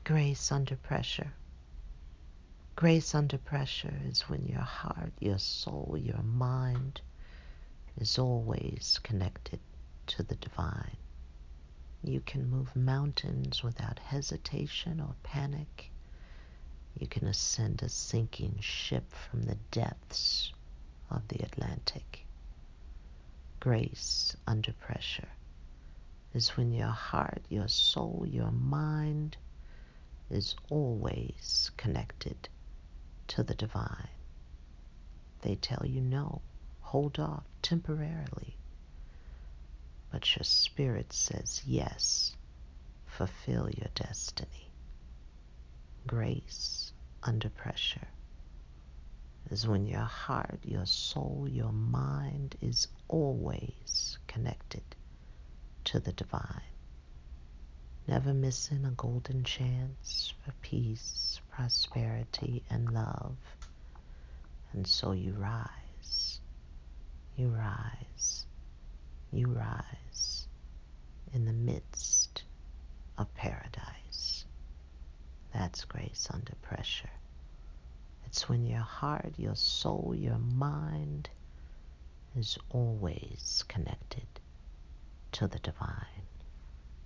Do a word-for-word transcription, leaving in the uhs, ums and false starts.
Grace under pressure. Grace under pressure is when your heart, your soul, your mind is always connected to the divine. You can move mountains without hesitation or panic. You can ascend a sinking ship from the depths of the Atlantic. Grace under pressure is when your heart, your soul, your mind is always connected to the divine. They tell you no, hold off temporarily. But your spirit says yes, fulfill your destiny. Grace under pressure is when your heart, your soul, your mind is always connected to the divine. Never missing a golden chance for peace, prosperity, and love. And so you rise, you rise, you rise in the midst of paradise. That's grace under pressure. It's when your heart, your soul, your mind is always connected to the divine.